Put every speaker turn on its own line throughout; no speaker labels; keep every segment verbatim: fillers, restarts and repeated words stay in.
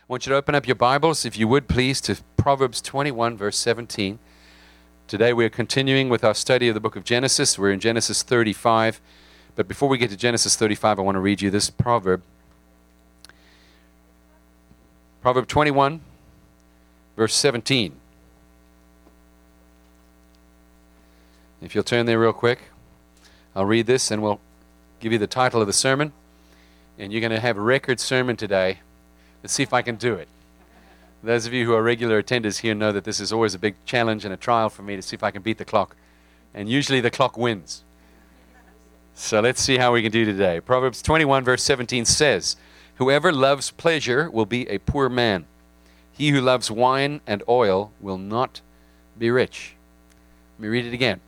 want you to open up your Bibles, if you would please, to Proverbs twenty-one, verse seventeen. Today we are continuing with our study of the book of Genesis. We're in Genesis thirty-five. But before we get to Genesis thirty-five, I want to read you this proverb. Proverb twenty-one, verse seventeen. If you'll turn there real quick, I'll read this and we'll give you the title of the sermon. And you're going to have a record sermon today. Let's see if I can do it. Those of you who are regular attenders here know that this is always a big challenge and a trial for me to see if I can beat the clock. And usually the clock wins. So let's see how we can do today. Proverbs twenty-one, verse seventeen says, "Whoever loves pleasure will be a poor man. He who loves wine and oil will not be rich." Let me read it again.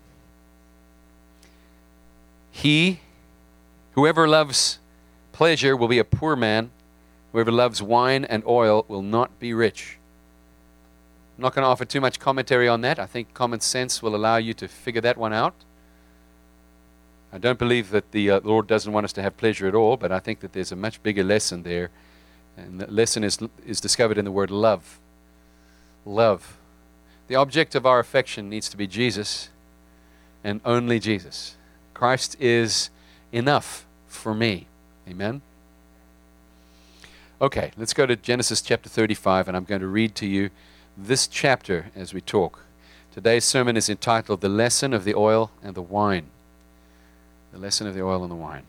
He, whoever loves pleasure will be a poor man. Whoever loves wine and oil will not be rich. I'm not going to offer too much commentary on that. I think common sense will allow you to figure that one out. I don't believe that the uh, Lord doesn't want us to have pleasure at all, but I think that there's a much bigger lesson there. And the lesson is, is discovered in the word love. Love. The object of our affection needs to be Jesus and only Jesus. Christ is enough for me. Amen? Okay, let's go to Genesis chapter thirty-five, and I'm going to read to you this chapter as we talk. Today's sermon is entitled, "The Lesson of the Oil and the Wine." The lesson of the oil and the wine.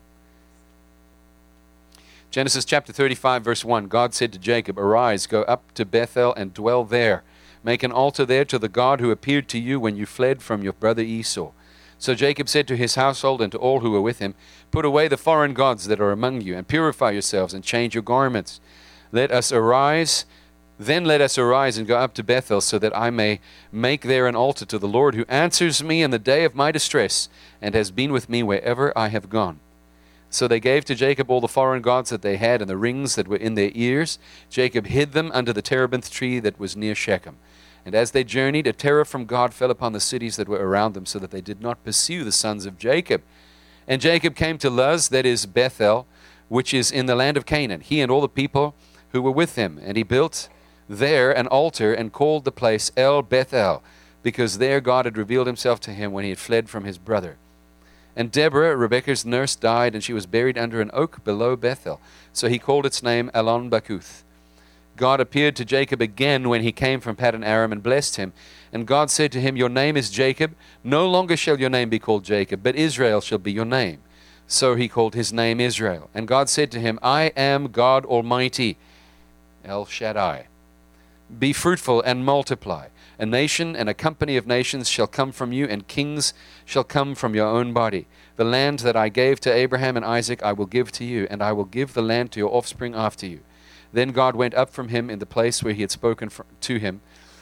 Genesis chapter thirty-five, verse one, God said to Jacob, "Arise, go up to Bethel and dwell there. Make an altar there to the God who appeared to you when you fled from your brother Esau." So Jacob said to his household and to all who were with him, "Put away the foreign gods that are among you, and purify yourselves, and change your garments. Let us arise, then let us arise and go up to Bethel, so that I may make there an altar to the Lord, who answers me in the day of my distress, and has been with me wherever I have gone." So they gave to Jacob all the foreign gods that they had, and the rings that were in their ears. Jacob hid them under the terebinth tree that was near Shechem. And as they journeyed, a terror from God fell upon the cities that were around them, so that they did not pursue the sons of Jacob. And Jacob came to Luz, that is Bethel, which is in the land of Canaan, he and all the people who were with him. And he built there an altar and called the place El Bethel, because there God had revealed himself to him when he had fled from his brother. And Deborah, Rebekah's nurse, died, and she was buried under an oak below Bethel. So he called its name Allon Bakuth. God appeared to Jacob again when he came from Paddan Aram and blessed him. And God said to him, "Your name is Jacob. No longer shall your name be called Jacob, but Israel shall be your name." So he called his name Israel. And God said to him, "I am God Almighty, El Shaddai. Be fruitful and multiply. A nation and a company of nations shall come from you, and kings shall come from your own body. The land that I gave to Abraham and Isaac I will give to you, and I will give the land to your offspring after you." Then God went up from him in the place where he had spoken for, to him,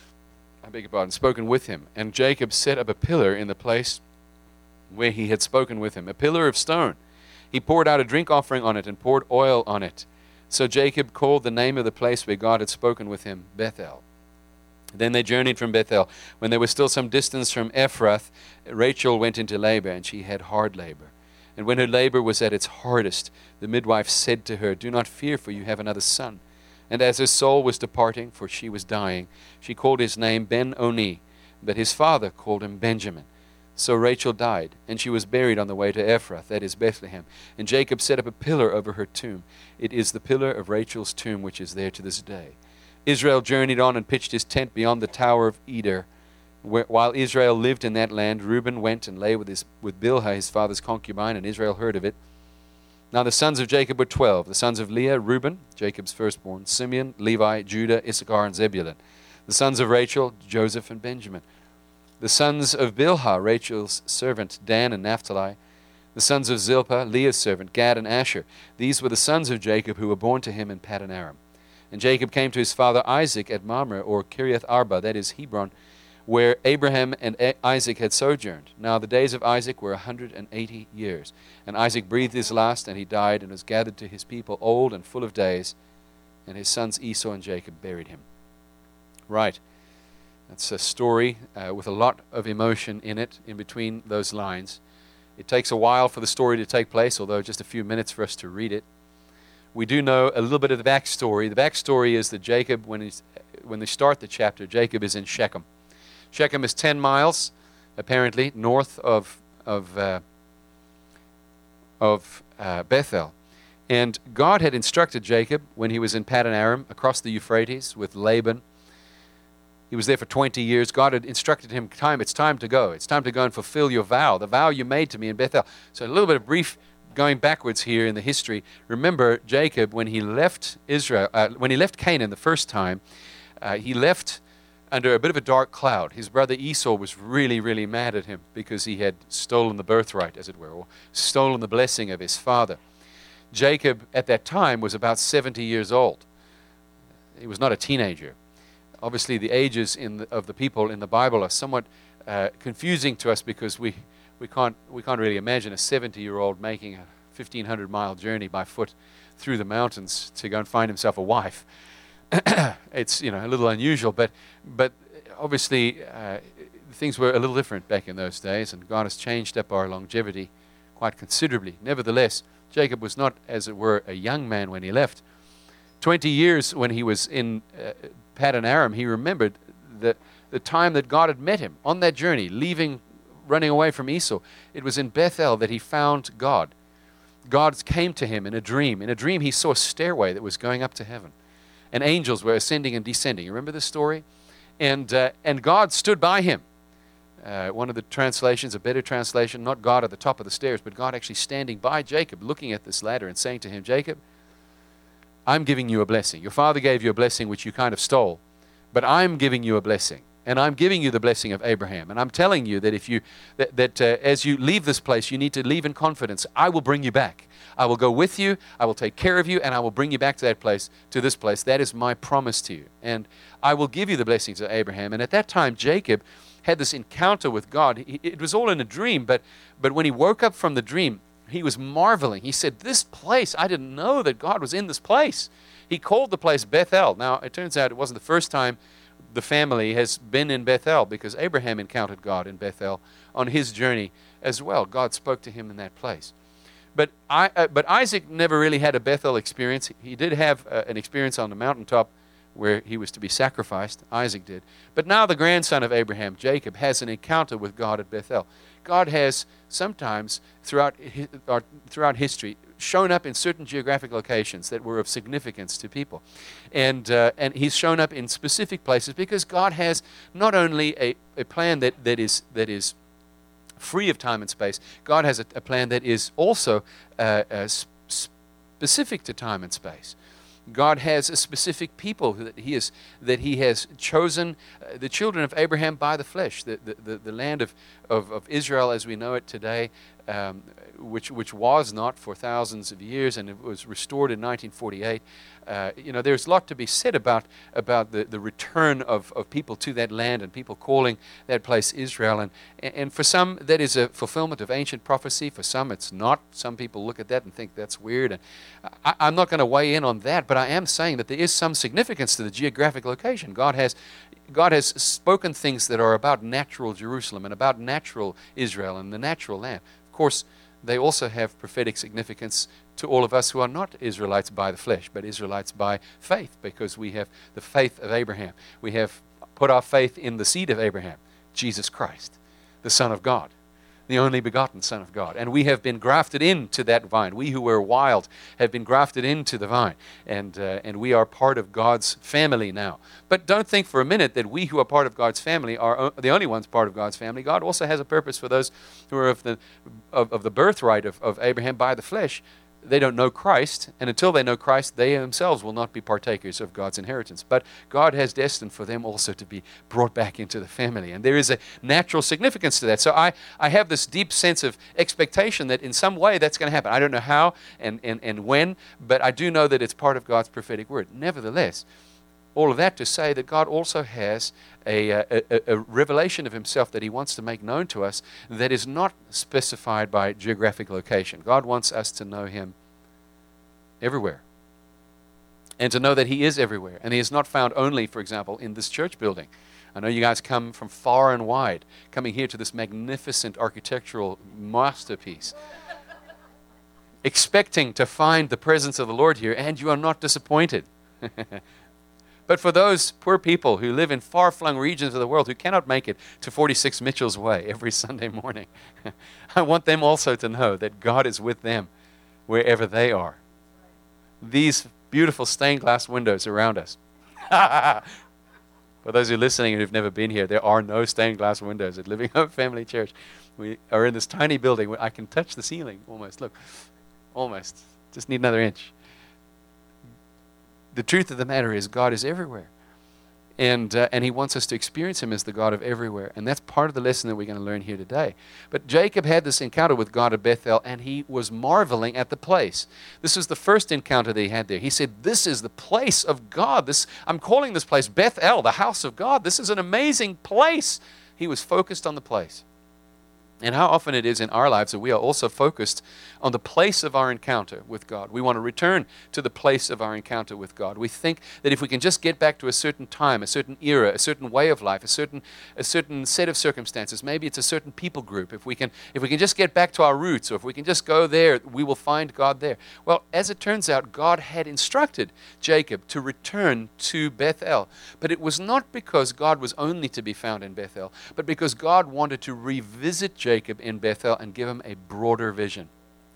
I beg your pardon, spoken with him. And Jacob set up a pillar in the place where he had spoken with him, a pillar of stone. He poured out a drink offering on it and poured oil on it. So Jacob called the name of the place where God had spoken with him, Bethel. Then they journeyed from Bethel. When they were still some distance from Ephrath, Rachel went into labor, and she had hard labor. And when her labor was at its hardest, the midwife said to her, "Do not fear, for you have another son." And as her soul was departing, for she was dying, she called his name Ben-Oni, but his father called him Benjamin. So Rachel died, and she was buried on the way to Ephrath, that is Bethlehem. And Jacob set up a pillar over her tomb. It is the pillar of Rachel's tomb, which is there to this day. Israel journeyed on and pitched his tent beyond the tower of Eder. Where, while Israel lived in that land, Reuben went and lay with, his, with Bilhah, his father's concubine, and Israel heard of it. Now the sons of Jacob were twelve. The sons of Leah, Reuben, Jacob's firstborn, Simeon, Levi, Judah, Issachar, and Zebulun. The sons of Rachel, Joseph and Benjamin. The sons of Bilhah, Rachel's servant, Dan and Naphtali. The sons of Zilpah, Leah's servant, Gad and Asher. These were the sons of Jacob who were born to him in Paddan Aram. And Jacob came to his father Isaac at Mamre, or Kiriath Arba, that is Hebron, where Abraham and Isaac had sojourned. Now the days of Isaac were a hundred and eighty years. And Isaac breathed his last, and he died, and was gathered to his people, old and full of days. And his sons Esau and Jacob buried him. Right. That's a story uh, with a lot of emotion in it, in between those lines. It takes a while for the story to take place, although just a few minutes for us to read it. we do know a little bit of the backstory. The backstory is that Jacob, when, he's, when they start the chapter, Jacob is in Shechem. Shechem is ten miles, apparently, north of, of, uh, of uh, Bethel. And God had instructed Jacob when he was in Paddan Aram, across the Euphrates with Laban. He was there for twenty years. God had instructed him, time, it's time to go. It's time to go and fulfill your vow, the vow you made to me in Bethel. So a little bit of brief going backwards here in the history. Remember, Jacob, when he left Israel, uh, when he left Canaan the first time, uh, he left under a bit of a dark cloud. His brother Esau was really, really mad at him because he had stolen the birthright, as it were, or stolen the blessing of his father. Jacob, at that time, was about seventy years old. He was not a teenager. Obviously, the ages in the, of the people in the Bible are somewhat uh, confusing to us because we, we, can't, we can't really imagine a seventy-year-old making a fifteen hundred mile journey by foot through the mountains to go and find himself a wife. It's, you know, a little unusual, but, but obviously uh, things were a little different back in those days, and God has changed up our longevity quite considerably. Nevertheless, Jacob was not, as it were, a young man when he left. Twenty years when he was in uh, Paddan Aram, he remembered the, the time that God had met him on that journey, leaving, running away from Esau. It was in Bethel that he found God. God came to him in a dream. In a dream, he saw a stairway that was going up to heaven, and angels were ascending and descending. You remember this story? And, uh, and God stood by him. Uh, one of the translations, a better translation, not God at the top of the stairs, but God actually standing by Jacob, looking at this ladder and saying to him, Jacob, I'm giving you a blessing. Your father gave you a blessing which you kind of stole, but I'm giving you a blessing. And I'm giving you the blessing of Abraham. And I'm telling you that if you that, that uh, as you leave this place, you need to leave in confidence. I will bring you back. I will go with you. I will take care of you, and I will bring you back to that place, to this place. That is my promise to you. And I will give you the blessings of Abraham. And at that time, Jacob had this encounter with God. He, it was all in a dream, but but when he woke up from the dream, he was marveling. He said, this place, I didn't know that God was in this place. He called the place Bethel. Now, it turns out it wasn't the first time the family has been in Bethel, because Abraham encountered God in Bethel on his journey as well. God spoke to him in that place. But I, uh, but Isaac never really had a Bethel experience. He did have uh, an experience on the mountaintop where he was to be sacrificed. Isaac did. But now the grandson of Abraham, Jacob, has an encounter with God at Bethel. God has sometimes throughout or throughout history shown up in certain geographic locations that were of significance to people, and uh, and he's shown up in specific places because God has not only a, a plan that, that is that is free of time and space. God has a, a plan that is also uh, uh, specific to time and space. God has a specific people that he, is, that he has chosen, uh, the children of Abraham by the flesh, the, the, the, the land of, of, of Israel as we know it today, um, which, which was not for thousands of years, and it was restored in nineteen forty-eight. Uh, you know, there's a lot to be said about, about the, the return of, of people to that land and people calling that place Israel. And, and for some, that is a fulfillment of ancient prophecy. For some, it's not. Some people look at that and think that's weird. And I, I'm not going to weigh in on that, but I am saying that there is some significance to the geographic location. God has, God has spoken things that are about natural Jerusalem and about natural Israel and the natural land. Of course, they also have prophetic significance to all of us who are not Israelites by the flesh, but Israelites by faith, because we have the faith of Abraham. We have put our faith in the seed of Abraham, Jesus Christ, the Son of God, the only begotten Son of God. And we have been grafted into that vine. We who were wild have been grafted into the vine, and uh, and we are part of God's family now. But don't think for a minute that we who are part of God's family are the only ones part of God's family. God also has a purpose for those who are of the of, of the birthright of, of Abraham by the flesh. They don't know Christ, and until they know Christ, they themselves will not be partakers of God's inheritance. But God has destined for them also to be brought back into the family, and there is a natural significance to that. So I, I have this deep sense of expectation that in some way that's going to happen. I don't know how and, and, and when, but I do know that it's part of God's prophetic word. Nevertheless, all of that to say that God also has a, a, a revelation of himself that he wants to make known to us that is not specified by geographic location. God wants us to know him everywhere, and to know that he is everywhere, and he is not found only, for example, in this church building. I know you guys come from far and wide, coming here to this magnificent architectural masterpiece. expecting to find the presence of the Lord here, and you are not disappointed. But for those poor people who live in far-flung regions of the world who cannot make it to forty-six Mitchell's Way every Sunday morning, I want them also to know that God is with them wherever they are. These beautiful stained glass windows around us. For those who are listening and who've never been here, there are no stained glass windows at Living Hope Family Church. We are in this tiny building where I can touch the ceiling almost. Look, almost. Just need another inch. The truth of the matter is God is everywhere. And, uh, and he wants us to experience him as the God of everywhere. And that's part of the lesson that we're going to learn here today. But Jacob had this encounter with God at Bethel, and he was marveling at the place. This was the first encounter that he had there. He said, this is the place of God. This, I'm calling this place Bethel, the house of God. This is an amazing place. He was focused on the place. And how often it is in our lives that we are also focused on the place of our encounter with God. We want to return to the place of our encounter with God. We think that if we can just get back to a certain time, a certain era, a certain way of life, a certain a certain set of circumstances, maybe it's a certain people group, if we can if we can just get back to our roots, or if we can just go there, we will find God there. Well, as it turns out, God had instructed Jacob to return to Bethel. But it was not because God was only to be found in Bethel, but because God wanted to revisit Jacob in Bethel and give him a broader vision.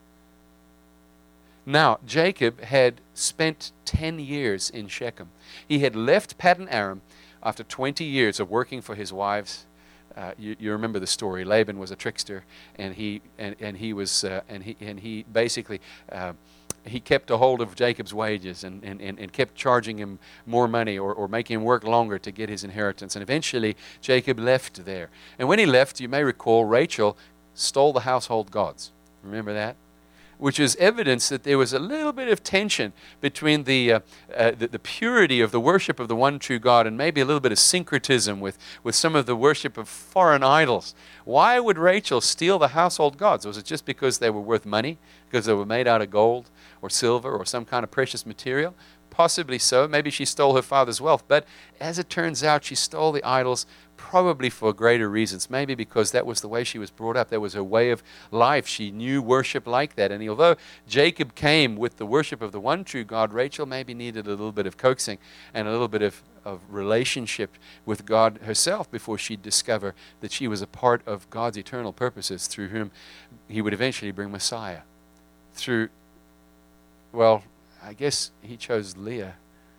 Now, Jacob had spent ten years in Shechem. He had left Paddan Aram after twenty years of working for his wives. Uh, you, you remember the story. Laban was a trickster, and he and, and he was uh, and he and he basically uh, he kept a hold of Jacob's wages and, and, and, and kept charging him more money, or, or making him work longer to get his inheritance. And eventually, Jacob left there. And when he left, you may recall, Rachel stole the household gods. Remember that? Which is evidence that there was a little bit of tension between the, uh, uh, the the purity of the worship of the one true God and maybe a little bit of syncretism with, with some of the worship of foreign idols. Why would Rachel steal the household gods? Was it just because they were worth money? Because they were made out of gold or silver or some kind of precious material? Possibly so. Maybe she stole her father's wealth. But as it turns out, she stole the idols probably for greater reasons. Maybe because that was the way she was brought up. That was her way of life. She knew worship like that. And although Jacob came with the worship of the one true God, Rachel maybe needed a little bit of coaxing and a little bit of, of relationship with God herself before she'd discover that she was a part of God's eternal purposes through whom he would eventually bring Messiah. Through, well, I guess he chose Leah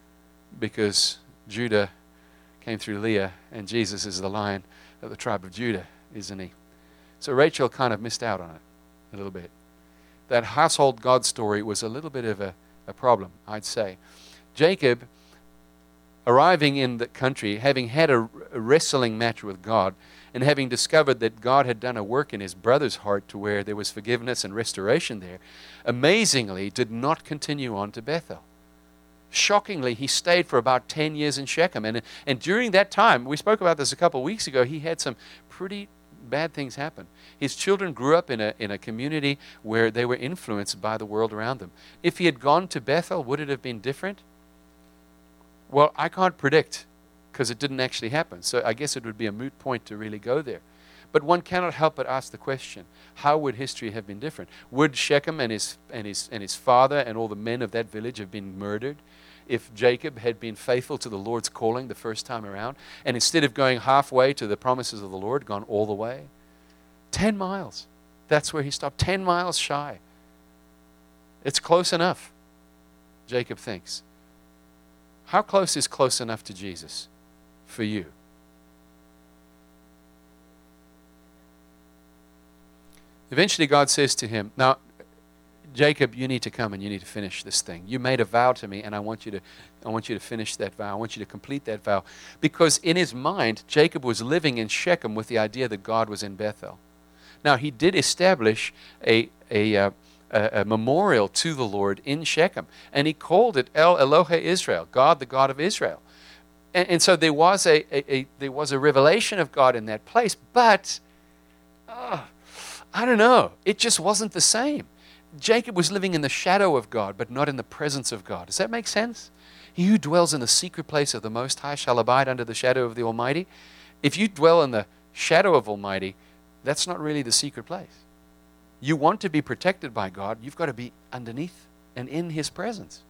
because Judah came through Leah, and Jesus is the Lion of the tribe of Judah, isn't he? So Rachel kind of missed out on it a little bit. That household God story was a little bit of a, a problem, I'd say. Jacob, arriving in the country, having had a, a wrestling match with God, and having discovered that God had done a work in his brother's heart to where there was forgiveness and restoration there, amazingly did not continue on to Bethel. Shockingly, he stayed for about ten years in Shechem. And, and during that time, we spoke about this a couple of weeks ago, he had some pretty bad things happen. His children grew up in a, in a community where they were influenced by the world around them. If he had gone to Bethel, would it have been different? Well, I can't predict because it didn't actually happen. So I guess it would be a moot point to really go there. But one cannot help but ask the question, how would history have been different? Would Shechem and his, and his, and his father and all the men of that village have been murdered if Jacob had been faithful to the Lord's calling the first time around, and instead of going halfway to the promises of the Lord, gone all the way? Ten miles. That's where he stopped. Ten miles shy. It's close enough, Jacob thinks. How close is close enough to Jesus for you? Eventually God says to him, now, Jacob, you need to come and you need to finish this thing. You made a vow to me, and I want you to I want you to finish that vow. I want you to complete that vow. Because in his mind, Jacob was living in Shechem with the idea that God was in Bethel. Now, he did establish a, a, uh, a, a memorial to the Lord in Shechem, and he called it El Elohe Israel, God, the God of Israel. And, and so there was a, a, a there was a revelation of God in that place, but oh, I don't know. It just wasn't the same. Jacob was living in the shadow of God, but not in the presence of God. Does that make sense? He who dwells in the secret place of the Most High shall abide under the shadow of the Almighty. If you dwell in the shadow of Almighty, that's not really the secret place. You want to be protected by God, you've got to be underneath and in His presence.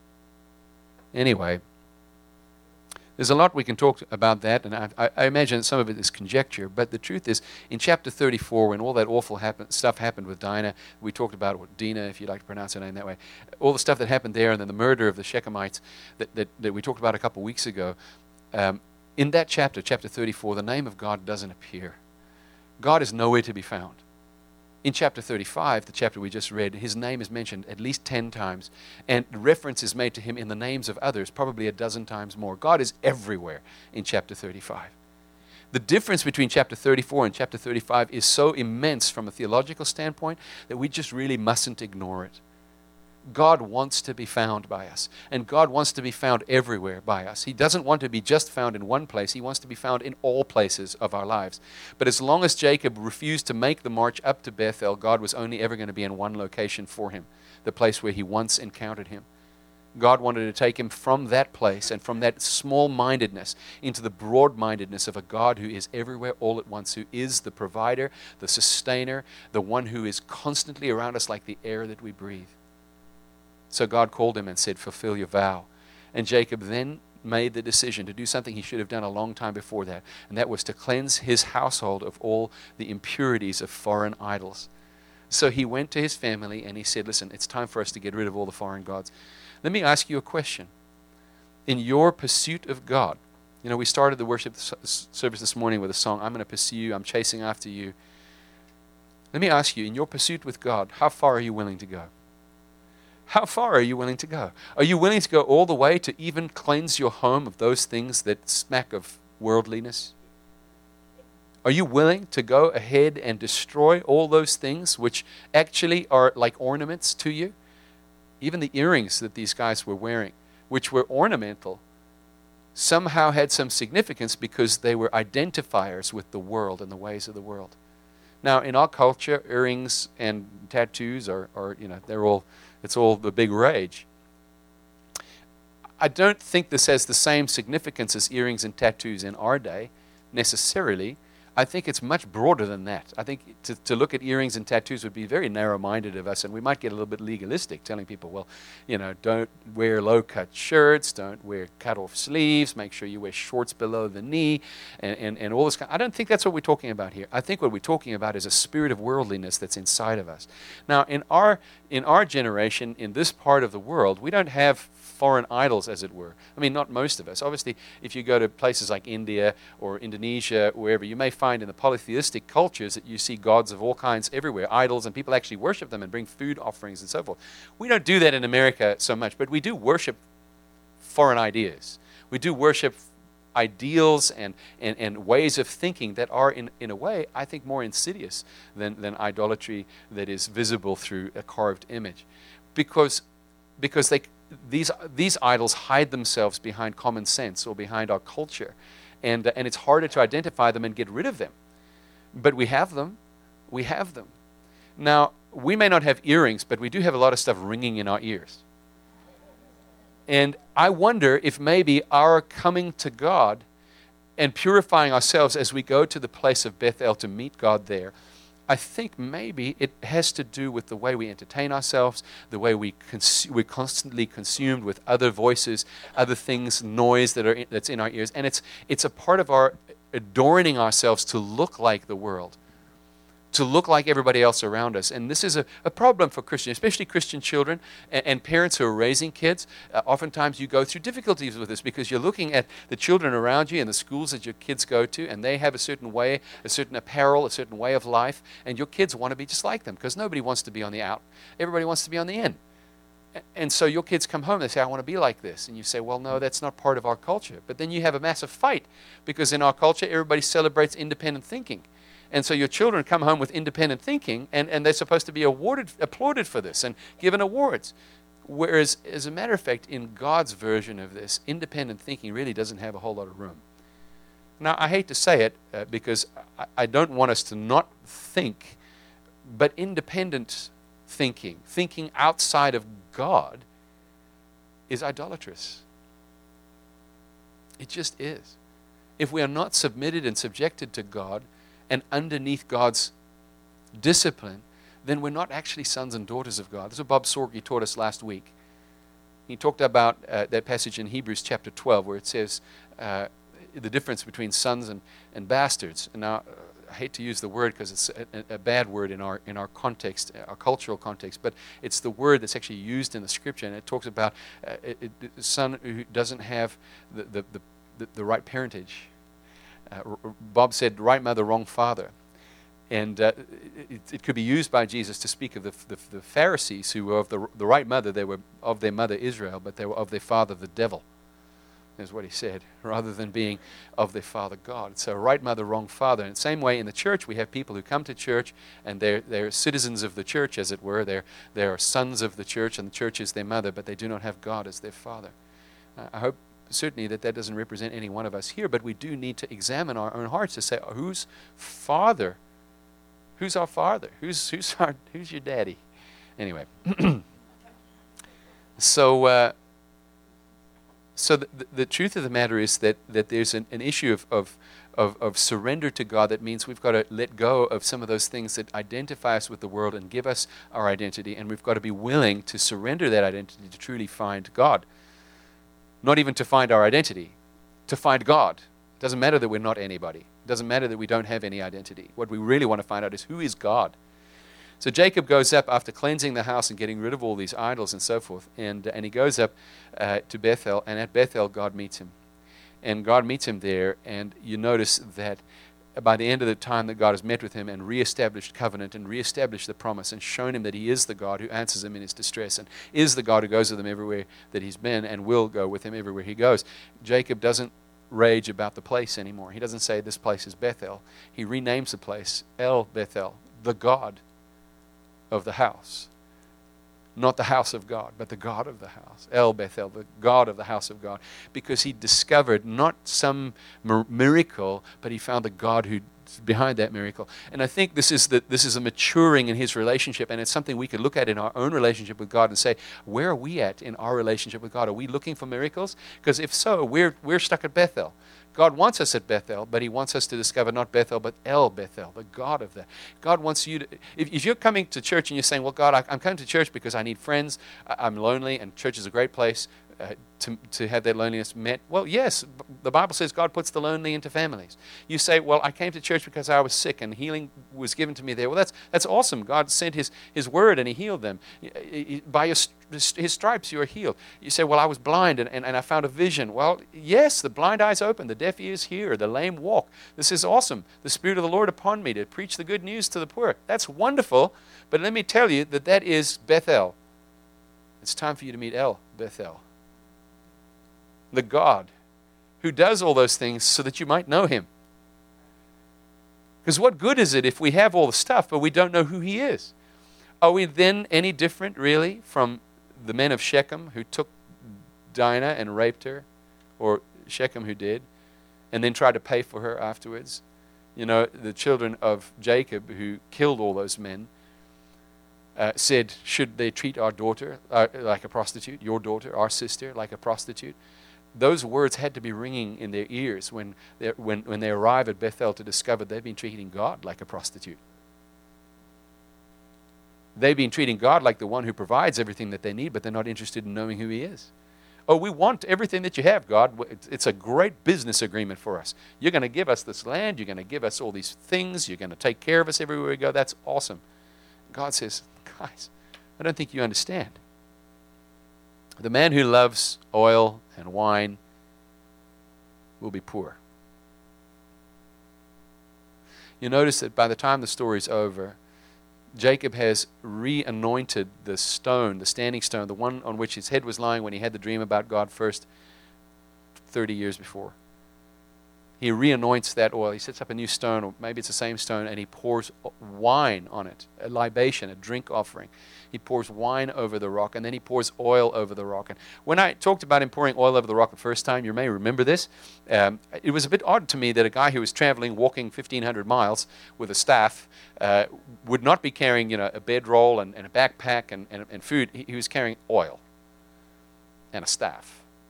Anyway, there's a lot we can talk about that, and I, I, I imagine some of it is conjecture, but the truth is, in chapter thirty-four, when all that awful happen, stuff happened with Dinah, we talked about, or Dinah, if you like to pronounce her name that way, all the stuff that happened there, and then the murder of the Shechemites that, that, that we talked about a couple of weeks ago, um, in that chapter, chapter thirty-four, the name of God doesn't appear. God is nowhere to be found. In chapter thirty-five, the chapter we just read, His name is mentioned at least ten times, and reference is made to Him in the names of others, probably a dozen times more. God is everywhere in chapter thirty-five. The difference between chapter thirty-four and chapter thirty-five is so immense from a theological standpoint that we just really mustn't ignore it. God wants to be found by us, and God wants to be found everywhere by us. He doesn't want to be just found in one place. He wants to be found in all places of our lives. But as long as Jacob refused to make the march up to Bethel, God was only ever going to be in one location for him, the place where he once encountered Him. God wanted to take him from that place and from that small-mindedness into the broad-mindedness of a God who is everywhere all at once, who is the provider, the sustainer, the one who is constantly around us like the air that we breathe. So God called him and said, fulfill your vow. And Jacob then made the decision to do something he should have done a long time before that, and that was to cleanse his household of all the impurities of foreign idols. So he went to his family and he said, listen, it's time for us to get rid of all the foreign gods. Let me ask you a question. In your pursuit of God, you know, we started the worship service this morning with a song, I'm going to pursue you, I'm chasing after you. Let me ask you, in your pursuit with God, how far are you willing to go? How far are you willing to go? Are you willing to go all the way to even cleanse your home of those things that smack of worldliness? Are you willing to go ahead and destroy all those things which actually are like ornaments to you? Even the earrings that these guys were wearing, which were ornamental, somehow had some significance because they were identifiers with the world and the ways of the world. Now, in our culture, earrings and tattoos are, are you know, they're all, it's all the big rage. I don't think this has the same significance as earrings and tattoos in our day, necessarily. I think it's much broader than that. I think to, to look at earrings and tattoos would be very narrow-minded of us, and we might get a little bit legalistic, telling people, well, you know, don't wear low-cut shirts, don't wear cut-off sleeves, make sure you wear shorts below the knee, and, and, and all this kind. I don't think that's what we're talking about here. I think what we're talking about is a spirit of worldliness that's inside of us. Now, in our in our generation, in this part of the world, we don't have foreign idols, as it were. I mean, not most of us. Obviously, if you go to places like India or Indonesia, wherever, you may find in the polytheistic cultures that you see gods of all kinds everywhere, idols, and people actually worship them and bring food offerings and so forth. We don't do that in America so much, but we do worship foreign ideas. We do worship ideals and, and, and ways of thinking that are, in, in a way, I think more insidious than, than idolatry that is visible through a carved image. Because, because they, these, these idols hide themselves behind common sense or behind our culture. And, uh, and it's harder to identify them and get rid of them. But we have them. We have them. Now, we may not have earrings, but we do have a lot of stuff ringing in our ears. And I wonder if maybe our coming to God and purifying ourselves as we go to the place of Bethel to meet God there, I think maybe it has to do with the way we entertain ourselves, the way we cons- we're constantly consumed with other voices, other things, noise that are in, that's in our ears. And it's it's a part of our adorning ourselves to look like the world, to look like everybody else around us. And this is a, a problem for Christians, especially Christian children and, and parents who are raising kids. Uh, oftentimes you go through difficulties with this because you're looking at the children around you and the schools that your kids go to, and they have a certain way, a certain apparel, a certain way of life, and your kids want to be just like them because nobody wants to be on the out. Everybody wants to be on the in. And so your kids come home and they say, I want to be like this. And you say, well, no, that's not part of our culture. But then you have a massive fight because in our culture, everybody celebrates independent thinking. And so your children come home with independent thinking, and, and they're supposed to be awarded, applauded for this and given awards. Whereas, as a matter of fact, in God's version of this, independent thinking really doesn't have a whole lot of room. Now, I hate to say it uh, because I, I don't want us to not think, but independent thinking, thinking outside of God, is idolatrous. It just is. If we are not submitted and subjected to God, and underneath God's discipline, then we're not actually sons and daughters of God. This is what Bob Sorge taught us last week. He talked about uh, that passage in Hebrews chapter twelve where it says uh, the difference between sons and, and bastards. And now, uh, I hate to use the word because it's a, a bad word in our in our context, our cultural context, but it's the word that's actually used in the scripture, and it talks about uh, it, it, the son who doesn't have the, the, the, the, the right parentage. Uh, Bob said, right mother, wrong father. And uh, it, it could be used by Jesus to speak of the, the, the Pharisees who were of the, the right mother. They were of their mother Israel, but they were of their father the devil, is what he said, rather than being of their father God. So right mother, wrong father. And the same way in the church, we have people who come to church and they're, they're citizens of the church, as it were. They're, they're sons of the church and the church is their mother, but they do not have God as their father. Uh, I hope certainly that that doesn't represent any one of us here, but we do need to examine our own hearts to say, whose father Who's our father? Who's who's our who's your daddy? Anyway, so uh, so the, the truth of the matter is that that there's an, an issue of, of of of surrender to God. That means we've got to let go of some of those things that identify us with the world and give us our identity, and we've got to be willing to surrender that identity to truly find God. Not even to find our identity, to find God. It doesn't matter that we're not anybody. It doesn't matter that we don't have any identity. What we really want to find out is who is God. So Jacob goes up after cleansing the house and getting rid of all these idols and so forth, and, and he goes up uh, to Bethel, and at Bethel God meets him. And God meets him there, and you notice that by the end of the time that God has met with him and reestablished covenant and reestablished the promise and shown him that he is the God who answers him in his distress and is the God who goes with him everywhere that he's been and will go with him everywhere he goes, Jacob doesn't rage about the place anymore. He doesn't say this place is Bethel. He renames the place El Bethel, the God of the house. Not the house of God, but the God of the house. El Bethel, the God of the house of God. Because he discovered not some miracle, but he found the God who behind that miracle. And I think this is the, this is a maturing in his relationship, and it's something we could look at in our own relationship with God and say, where are we at in our relationship with God? Are we looking for miracles? Because if so, we're we're stuck at Bethel. God wants us at Bethel, but he wants us to discover not Bethel, but El Bethel, the God of that. God wants you to, if, if you're coming to church and you're saying, well, God, I, I'm coming to church because I need friends, I, I'm lonely, and church is a great place uh, to, to have that loneliness met. Well, yes, the Bible says God puts the lonely into families. You say, well, I came to church because I was sick and healing was given to me there. Well, that's that's awesome. God sent his, his word and he healed them. By his, his stripes you are healed. You say, well, I was blind and, and, and I found a vision. Well, yes, the blind eyes open, the deaf ears hear, the lame walk. This is awesome. The Spirit of the Lord upon me to preach the good news to the poor. That's wonderful. But let me tell you that that is Bethel. It's time for you to meet El Bethel, the God who does all those things so that you might know him. Because what good is it if we have all the stuff but we don't know who he is? Are we then any different really from the men of Shechem who took Dinah and raped her, or Shechem who did, and then tried to pay for her afterwards? You know, the children of Jacob who killed all those men uh, said, should they treat our daughter uh, like a prostitute, your daughter, our sister, like a prostitute? Those words had to be ringing in their ears when, when, when they arrive at Bethel to discover they've been treating God like a prostitute. They've been treating God like the one who provides everything that they need, but they're not interested in knowing who he is. Oh, we want everything that you have, God. It's a great business agreement for us. You're going to give us this land. You're going to give us all these things. You're going to take care of us everywhere we go. That's awesome. God says, guys, I don't think you understand. The man who loves oil and wine will be poor. You notice that by the time the story's over, Jacob has re-anointed the stone, the standing stone, the one on which his head was lying when he had the dream about God first thirty years before. He re-anoints that oil. He sets up a new stone, or maybe it's the same stone, and he pours wine on it, a libation, a drink offering. He pours wine over the rock, and then he pours oil over the rock. And when I talked about him pouring oil over the rock the first time, you may remember this. Um, it was a bit odd to me that a guy who was traveling, walking fifteen hundred miles with a staff, uh, would not be carrying, you know, a bedroll and, and a backpack and, and, and food. He, he was carrying oil and a staff.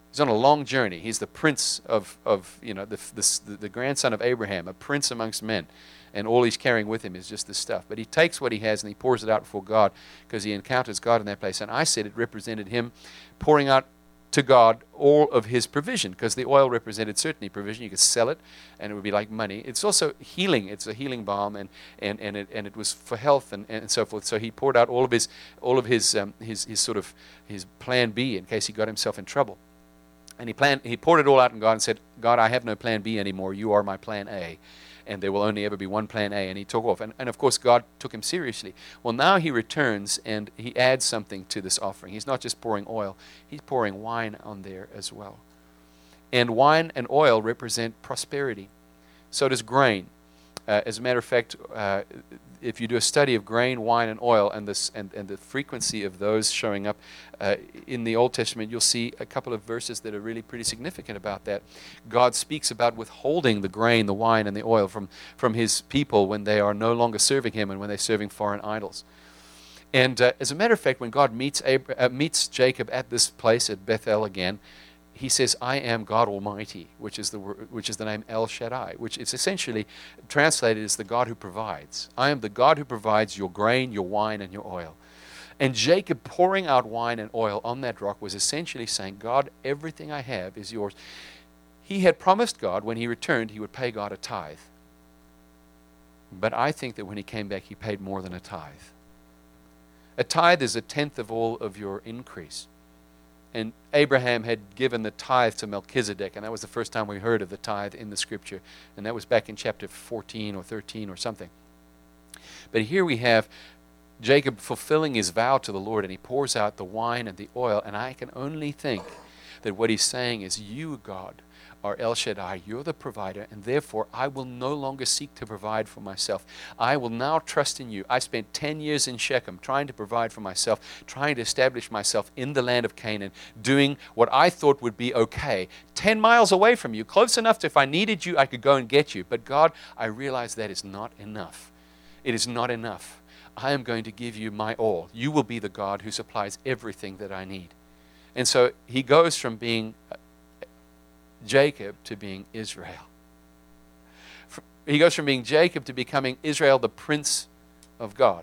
He's on a long journey. He's the prince of, of you know, the, the, the grandson of Abraham, a prince amongst men. And all he's carrying with him is just this stuff. But he takes what he has and he pours it out before God because he encounters God in that place. And I said it represented him pouring out to God all of his provision, because the oil represented certainly provision. You could sell it and it would be like money. It's also healing. It's a healing balm, and and and it, and it was for health and, and so forth. So he poured out all of his all of his um, his his sort of his plan B in case he got himself in trouble. And he planned he poured it all out on God and said, God, I have no plan B anymore. You are my plan A. And there will only ever be one plan A. And he took off. And, and of course, God took him seriously. Well, now he returns and he adds something to this offering. He's not just pouring oil, he's pouring wine on there as well. And wine and oil represent prosperity. So does grain. Uh, as a matter of fact, uh, if you do a study of grain, wine, and oil, and, this, and, and the frequency of those showing up uh, in the Old Testament, you'll see a couple of verses that are really pretty significant about that. God speaks about withholding the grain, the wine, and the oil from, from his people when they are no longer serving him and when they're serving foreign idols. And uh, as a matter of fact, when God meets, Abra- uh, meets Jacob at this place at Bethel again, he says, I am God Almighty, which is the which is the name El Shaddai, which is essentially translated as the God who provides. I am the God who provides your grain, your wine, and your oil. And Jacob pouring out wine and oil on that rock was essentially saying, God, everything I have is yours. He had promised God when he returned he would pay God a tithe. But I think that when he came back, he paid more than a tithe. A tithe is a tenth of all of your increase. And Abraham had given the tithe to Melchizedek, and that was the first time we heard of the tithe in the scripture. And that was back in chapter fourteen or thirteen or something. But here we have Jacob fulfilling his vow to the Lord, and he pours out the wine and the oil. And I can only think that what he's saying is, you, God, are El Shaddai. You're the provider, and therefore I will no longer seek to provide for myself. I will now trust in you. I spent ten years in Shechem trying to provide for myself, trying to establish myself in the land of Canaan, doing what I thought would be okay, ten miles away from you, close enough to if I needed you, I could go and get you. But God, I realize that is not enough. It is not enough. I am going to give you my all. You will be the God who supplies everything that I need. And so he goes from being Jacob to being Israel. He goes from being Jacob to becoming Israel, the prince of God.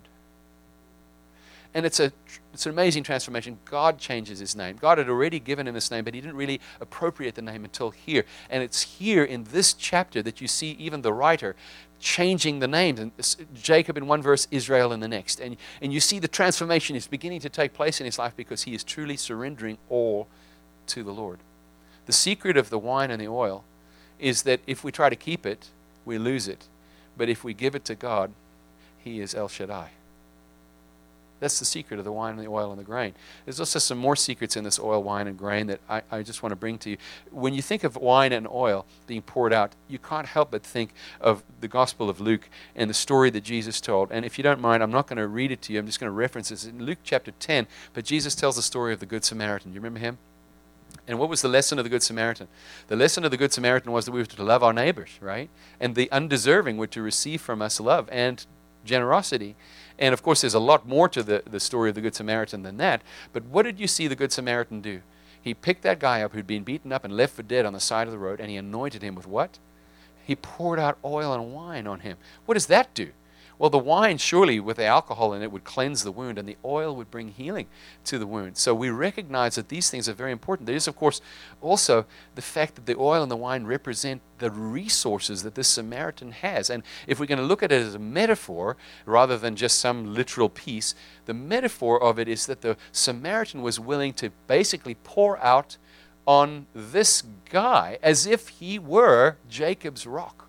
And it's a it's an amazing transformation. God changes his name. God had already given him this name, but he didn't really appropriate the name until here. And it's here in this chapter that you see even the writer changing the names. And Jacob in one verse, Israel in the next. And, and you see the transformation is beginning to take place in his life because he is truly surrendering all to the Lord. The secret of the wine and the oil is that if we try to keep it, we lose it. But if we give it to God, he is El Shaddai. That's the secret of the wine and the oil and the grain. There's also some more secrets in this oil, wine, and grain that I, I just want to bring to you. When you think of wine and oil being poured out, you can't help but think of the Gospel of Luke and the story that Jesus told. And if you don't mind, I'm not going to read it to you. I'm just going to reference this in Luke chapter ten. But Jesus tells the story of the Good Samaritan. You remember him? And what was the lesson of the Good Samaritan? The lesson of the Good Samaritan was that we were to love our neighbors, right? And the undeserving were to receive from us love and generosity. And of course, there's a lot more to the, the story of the Good Samaritan than that. But what did you see the Good Samaritan do? He picked that guy up who'd been beaten up and left for dead on the side of the road, and he anointed him with what? He poured out oil and wine on him. What does that do? Well, the wine, surely, with the alcohol in it, would cleanse the wound, and the oil would bring healing to the wound. So we recognize that these things are very important. There is, of course, also the fact that the oil and the wine represent the resources that this Samaritan has. And if we're going to look at it as a metaphor, rather than just some literal piece, the metaphor of it is that the Samaritan was willing to basically pour out on this guy as if he were Jacob's rock.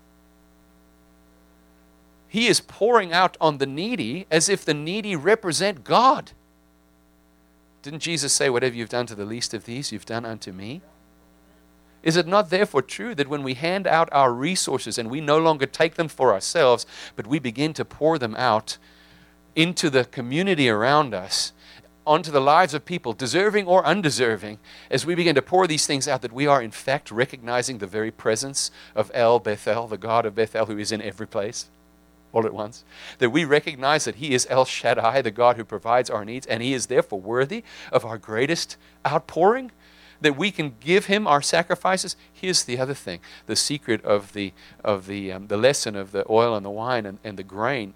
He is pouring out on the needy as if the needy represent God. Didn't Jesus say, whatever you've done to the least of these, you've done unto me? Is it not therefore true that when we hand out our resources and we no longer take them for ourselves, but we begin to pour them out into the community around us, onto the lives of people, deserving or undeserving, as we begin to pour these things out, that we are in fact recognizing the very presence of El Bethel, the God of Bethel who is in every place? All at once, that we recognize that he is El Shaddai, the God who provides our needs, and he is therefore worthy of our greatest outpouring. that we can give him our sacrifices. Here's the other thing, the secret of the of the um, the lesson of the oil and the wine and, and the grain.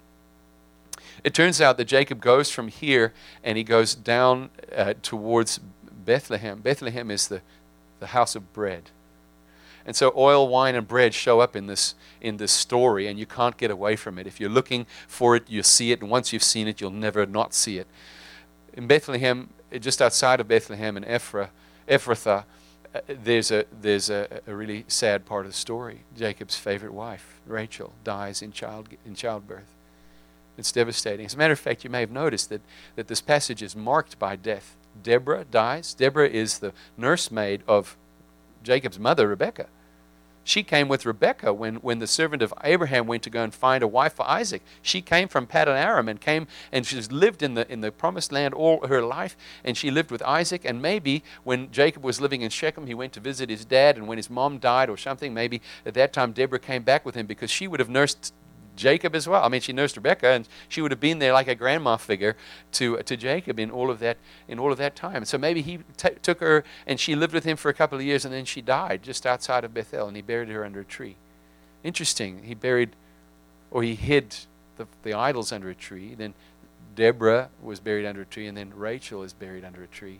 It turns out that Jacob goes from here and he goes down uh, towards Bethlehem. Bethlehem is the, the house of bread. And so oil, wine, and bread show up in this in this story, and you can't get away from it. If you're looking for it, you'll see it, and once you've seen it, you'll never not see it. In Bethlehem, just outside of Bethlehem in Ephra, Ephrathah, uh, there's a there's a, a really sad part of the story. Jacob's favorite wife, Rachel, dies in child in childbirth. It's devastating. As a matter of fact, you may have noticed that, that this passage is marked by death. Deborah dies. Deborah is the nursemaid of Jacob's mother, Rebekah. She came with Rebekah when, when the servant of Abraham went to go and find a wife for Isaac. She came from Paddan Aram and came and she's lived in the in the promised land all her life, and she lived with Isaac. And maybe when Jacob was living in Shechem, he went to visit his dad, and when his mom died or something, maybe at that time Deborah came back with him because she would have nursed Jacob as well. I mean, she nursed Rebekah, and she would have been there like a grandma figure to to Jacob in all of that in all of that time. So maybe he t- took her, and she lived with him for a couple of years, and then she died just outside of Bethel, and he buried her under a tree. Interesting. He buried, or he hid the, the idols under a tree. Then Deborah was buried under a tree, and then Rachel is buried under a tree.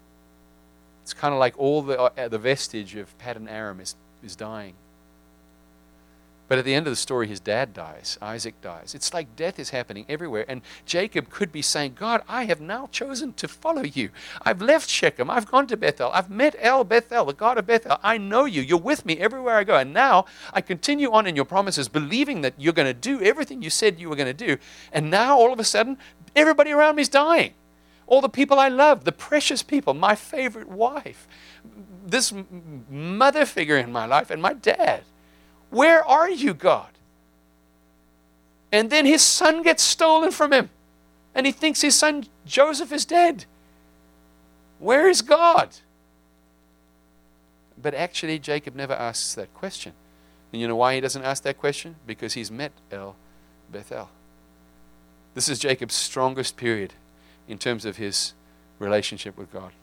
It's kind of like all the uh, the vestige of Paddan Aram is is dying. But at the end of the story, his dad dies. Isaac dies. It's like death is happening everywhere. And Jacob could be saying, God, I have now chosen to follow you. I've left Shechem. I've gone to Bethel. I've met El Bethel, the God of Bethel. I know you. You're with me everywhere I go. And now I continue on in your promises, believing that you're going to do everything you said you were going to do. And now all of a sudden, everybody around me is dying. All the people I love, the precious people, my favorite wife, this mother figure in my life, and my dad. Where are you, God? And then his son gets stolen from him. And he thinks his son Joseph is dead. Where is God? But actually, Jacob never asks that question. And you know why he doesn't ask that question? Because he's met El Bethel. This is Jacob's strongest period in terms of his relationship with God.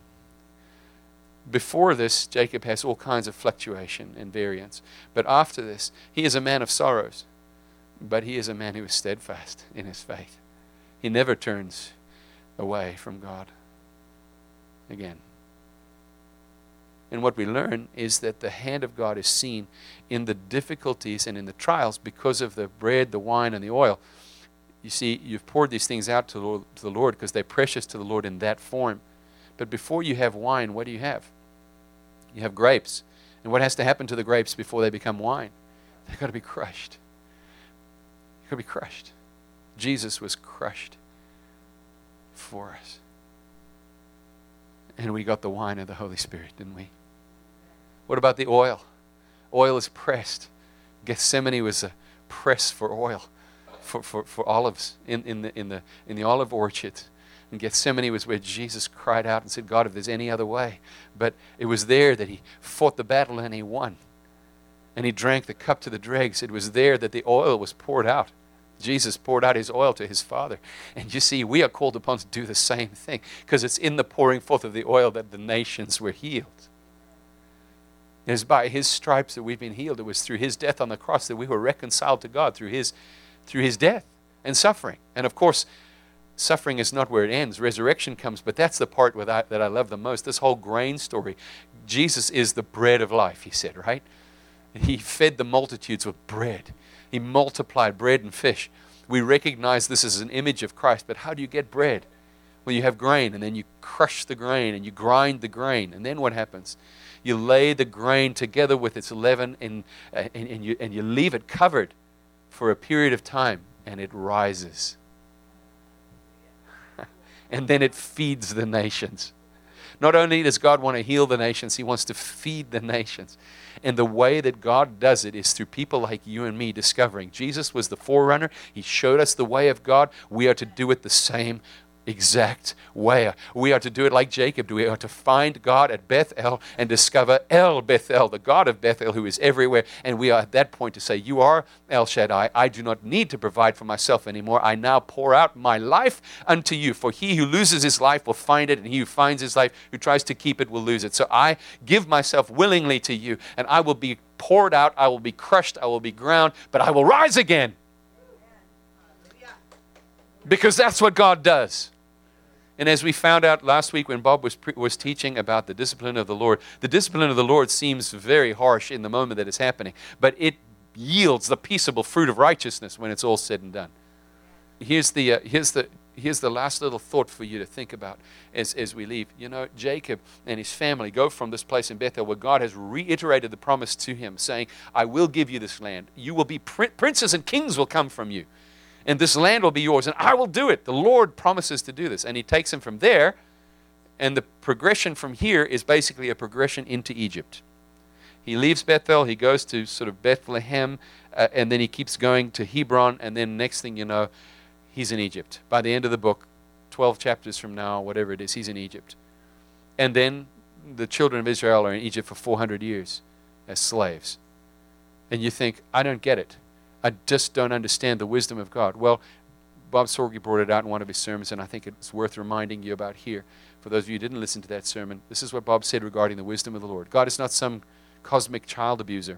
Before this, Jacob has all kinds of fluctuation and variance. But after this, he is a man of sorrows. But he is a man who is steadfast in his faith. He never turns away from God again. And what we learn is that the hand of God is seen in the difficulties and in the trials because of the bread, the wine, and the oil. You see, you've poured these things out to the Lord, to the Lord because they're precious to the Lord in that form. But before you have wine, what do you have? You have grapes. And what has to happen to the grapes before they become wine? They've got to be crushed. They've got to be crushed. Jesus was crushed for us. And we got the wine of the Holy Spirit, didn't we? What about the oil? Oil is pressed. Gethsemane was a press for oil, for, for, for olives in, in, the, in, the, in the olive orchard. And Gethsemane was where Jesus cried out and said, God, if there's any other way. But it was there that he fought the battle and he won. And he drank the cup to the dregs. It was there that the oil was poured out. Jesus poured out his oil to his Father. And you see, we are called upon to do the same thing because it's in the pouring forth of the oil that the nations were healed. It is by his stripes that we've been healed. It was through his death on the cross that we were reconciled to God through his, through his death and suffering. And of course, suffering is not where it ends. Resurrection comes, but that's the part with I, that I love the most. This whole grain story. Jesus is the bread of life, he said, right? He fed the multitudes with bread. He multiplied bread and fish. We recognize this as an image of Christ, but how do you get bread? Well, you have grain, and then you crush the grain, and you grind the grain, and then what happens? You lay the grain together with its leaven, and, and, and, you, and you leave it covered for a period of time, and it rises. And then it feeds the nations. Not only does God want to heal the nations, he wants to feed the nations. And the way that God does it is through people like you and me discovering. Jesus was the forerunner. He showed us the way of God. We are to do it the same exact way. We are to do it like Jacob. We are to find God at Bethel and discover El Bethel, the God of Bethel who is everywhere. And we are at that point to say, you are El Shaddai. I do not need to provide for myself anymore. I now pour out my life unto you. For he who loses his life will find it, and he who finds his life, who tries to keep it, will lose it. So I give myself willingly to you, and I will be poured out. I will be crushed. I will be ground, but I will rise again. Because that's what God does. And as we found out last week when Bob was pre- was teaching about the discipline of the Lord, the discipline of the Lord seems very harsh in the moment that it's happening, but it yields the peaceable fruit of righteousness when it's all said and done. Here's the uh, here's the here's the last little thought for you to think about as as we leave. You know, Jacob and his family go from this place in Bethel where God has reiterated the promise to him, saying, "I will give you this land. You will be prin- princes and kings will come from you. And this land will be yours, and I will do it." The Lord promises to do this. And he takes him from there, and the progression from here is basically a progression into Egypt. He leaves Bethel, he goes to sort of Bethlehem, uh, and then he keeps going to Hebron, and then next thing you know, he's in Egypt. By the end of the book, twelve chapters from now, whatever it is, he's in Egypt. And then the children of Israel are in Egypt for four hundred years as slaves. And you think, I don't get it. I just don't understand the wisdom of God. Well, Bob Sorge brought it out in one of his sermons, and I think it's worth reminding you about here. For those of you who didn't listen to that sermon, this is what Bob said regarding the wisdom of the Lord. God is not some cosmic child abuser.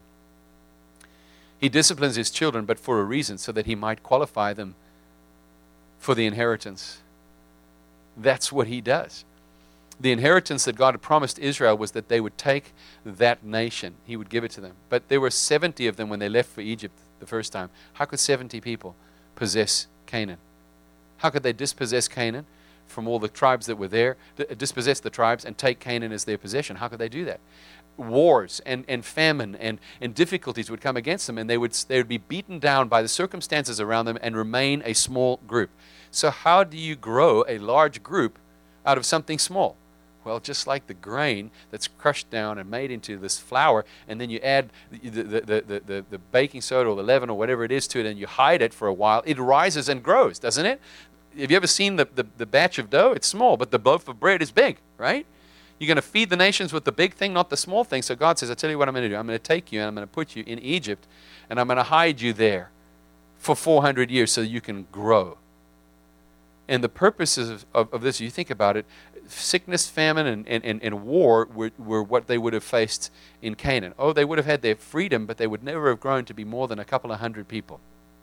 He disciplines his children, but for a reason, so that he might qualify them for the inheritance. That's what he does. The inheritance that God had promised Israel was that they would take that nation. He would give it to them. But there were seventy of them when they left for Egypt the first time. How could seventy people possess Canaan? How could they dispossess Canaan from all the tribes that were there, dispossess the tribes and take Canaan as their possession? How could they do that? Wars and, and famine and, and difficulties would come against them, and they would, they would be beaten down by the circumstances around them and remain a small group. So how do you grow a large group out of something small? Well, just like the grain that's crushed down and made into this flour, and then you add the, the, the, the, the, the baking soda or the leaven or whatever it is to it, and you hide it for a while, it rises and grows, doesn't it? Have you ever seen the, the, the batch of dough? It's small, but the loaf of bread is big, right? You're going to feed the nations with the big thing, not the small thing. So God says, I tell you what I'm going to do. I'm going to take you and I'm going to put you in Egypt, and I'm going to hide you there for four hundred years so you can grow. And the purposes of, of, of this, you think about it, sickness, famine, and, and, and war were, were what they would have faced in Canaan. Oh, they would have had their freedom, but they would never have grown to be more than a couple of hundred people.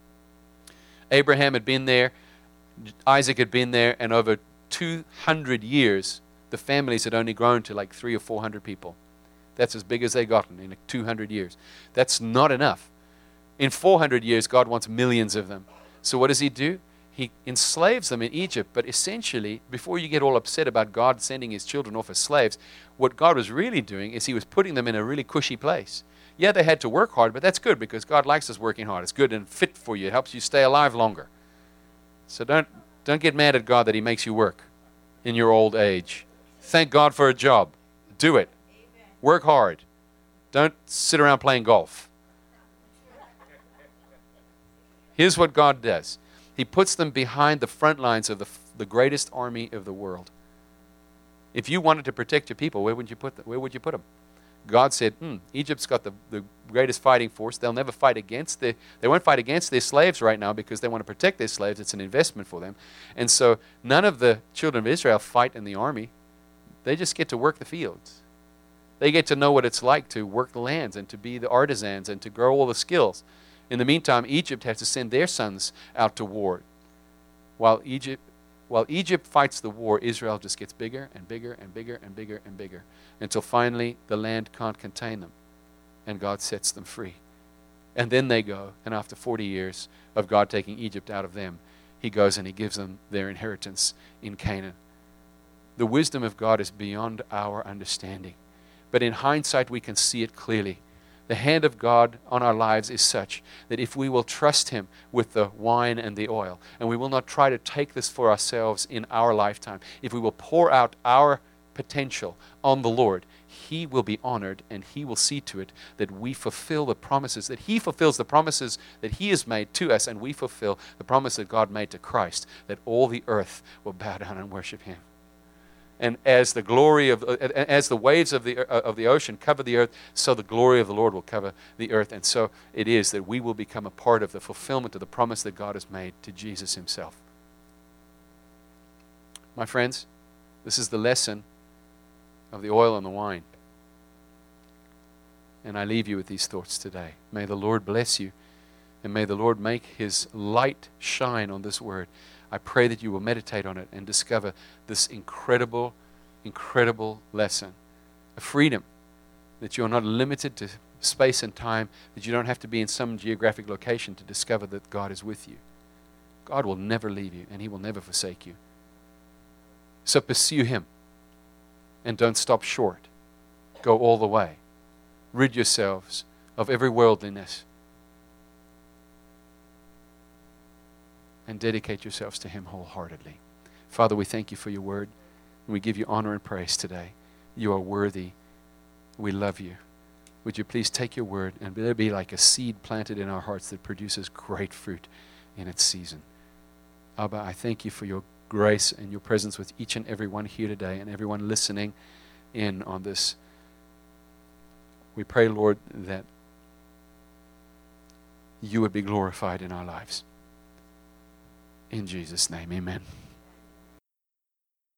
Abraham had been there, Isaac had been there, and over two hundred years, the families had only grown to like three or four hundred people. That's as big as they gotten in two hundred years. That's not enough. In four hundred years, God wants millions of them. So what does he do? He enslaves them in Egypt, but essentially, before you get all upset about God sending his children off as slaves, what God was really doing is he was putting them in a really cushy place. Yeah, they had to work hard, but that's good because God likes us working hard. It's good and fit for you. It helps you stay alive longer. So don't, don't get mad at God that he makes you work in your old age. Thank God for a job. Do it. Amen. Work hard. Don't sit around playing golf. Here's what God does. He puts them behind the front lines of the, the greatest army of the world. If you wanted to protect your people, where would you put them? Where would you put them? God said, hmm, Egypt's got the, the greatest fighting force. They'll never fight against their, they won't fight against their slaves right now because they want to protect their slaves. It's an investment for them. And so none of the children of Israel fight in the army. They just get to work the fields. They get to know what it's like to work the lands and to be the artisans and to grow all the skills. In the meantime, Egypt has to send their sons out to war. While Egypt, while Egypt fights the war, Israel just gets bigger and bigger and bigger and bigger and bigger until finally the land can't contain them and God sets them free. And then they go, and after forty years of God taking Egypt out of them, he goes and he gives them their inheritance in Canaan. The wisdom of God is beyond our understanding. But in hindsight, we can see it clearly. The hand of God on our lives is such that if we will trust him with the wine and the oil, and we will not try to take this for ourselves in our lifetime, if we will pour out our potential on the Lord, He will be honored, and He will see to it that we fulfill the promises, that He fulfills the promises that He has made to us, and we fulfill the promise that God made to Christ, that all the earth will bow down and worship Him. And as the glory of, as the waves of the of the ocean cover the earth, so the glory of the Lord will cover the earth. And so it is that we will become a part of the fulfillment of the promise that God has made to Jesus Himself. My friends, this is the lesson of the oil and the wine. And I leave you with these thoughts today. May the Lord bless you, and may the Lord make His light shine on this word. I pray that you will meditate on it and discover this incredible, incredible lesson, a freedom, that you're not limited to space and time, that you don't have to be in some geographic location to discover that God is with you. God will never leave you, and He will never forsake you. So pursue Him, and don't stop short. Go all the way. Rid yourselves of every worldliness, and dedicate yourselves to Him wholeheartedly. Father, we thank You for Your word, and we give You honor and praise today. You are worthy. We love You. Would You please take Your word and let it be like a seed planted in our hearts that produces great fruit in its season. Abba, I thank You for Your grace and Your presence with each and every one here today, and everyone listening in on this. We pray, Lord, that You would be glorified in our lives. In Jesus' name, amen.